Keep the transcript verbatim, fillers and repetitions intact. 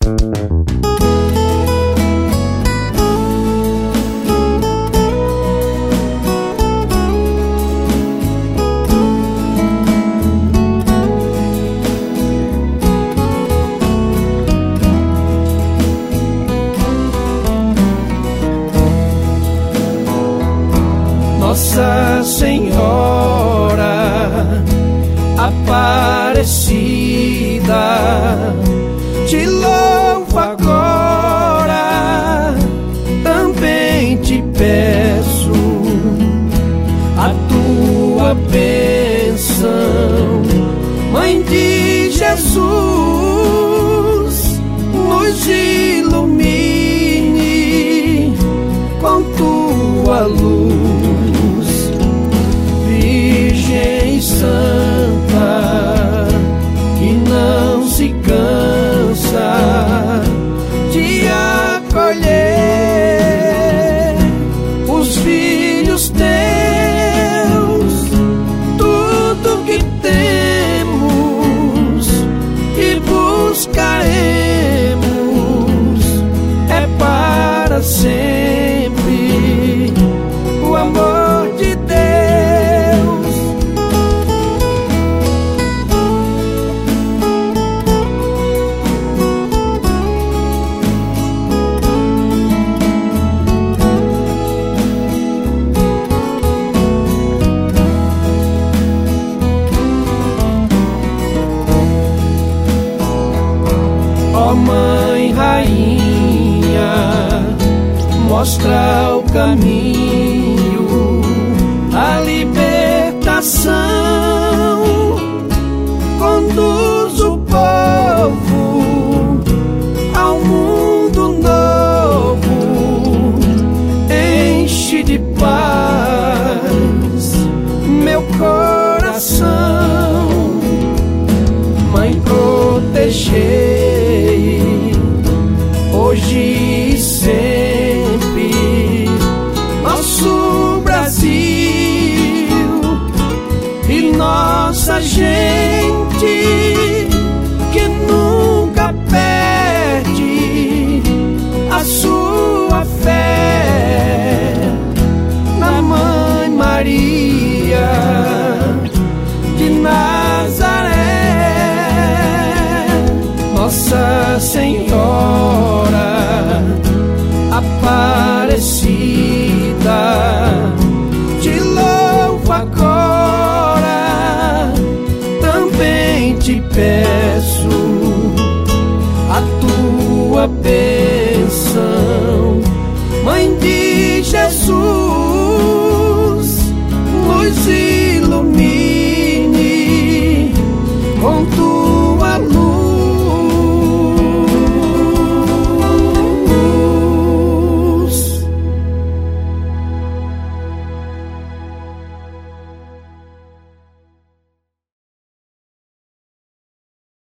Nossa Senhora Aparecida, te louvo agora, também te peço a tua bênção, Mãe de Jesus, nos ilumine com tua luz. Virgem Santa, que não se cansa de acolher os filhos teus, tudo que temos e buscaremos é para sempre o amor de Deus. Ó Mãe Rainha, mostra o caminho, a libertação, conduz o povo ao mundo novo, enche de paz meu coração. Mãe, protegei hoje e sempre nosso Brasil e nossa gente, que nunca perde a sua fé na Mãe Maria de Nazaré. Nossa Senhora Aparecida, te louvo agora, também te peço a tua bênção,